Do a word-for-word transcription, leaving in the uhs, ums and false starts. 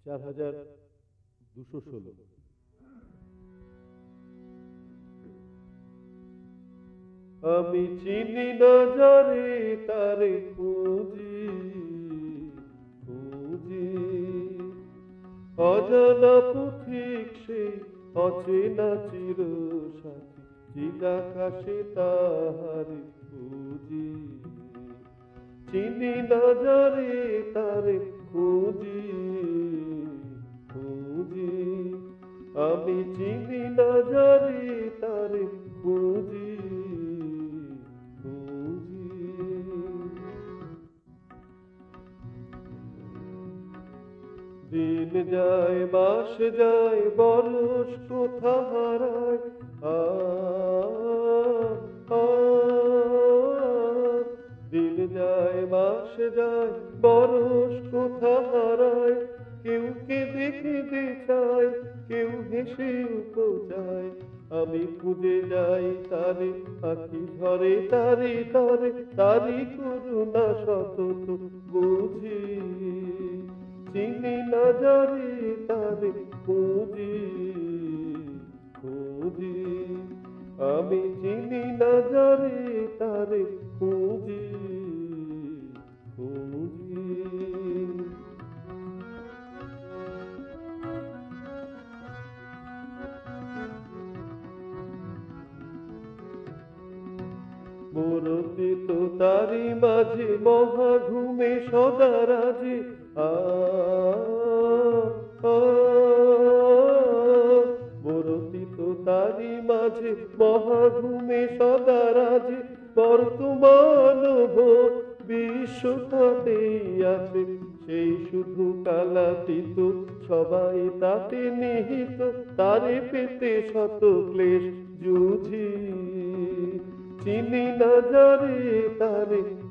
চার হাজার দুশো ষোলো। আমি চিনি না যারে তারে খুঁজি খুঁজি, অজানা পথিক সেই অচেনা চির সাথী, চিরাকাশে তাহারে খুঁজি। চিনি না যারে তারে খুঁজি খুঁজি, আমি চিনি না যারে তারে খুঁজি খুঁজি। দিন যায় মাস যায় বরস কোথা হারায়, আ আ, দিন যায় মাস যায় বরস কোথা হারায়, কেউ কেঁদে কেঁদে চায়, কেউ হেসে উপজায়। আমি খুঁজে যাই তারে, আঁখি ঝরে তারে তারে, তারি করুণা সতত বুঝি। চিনি না যারে তারে খুঁজি খুঁজি, আমি চিনি না যারে তারে খুঁজি খুঁজি। মরতে তো তারি মাঝে মহাঘুমে সদা রাজে, আ মরতি তো তারি মাঝে মহাঘুমে সদা রাজে, বর্তমান বিশ্বটাতেই আছে সেই শুধু কালাতীত, সবাই তাতে নিহিত, তারে পেতে শত ক্লেশ জুঝি। চিনি না যারে তারে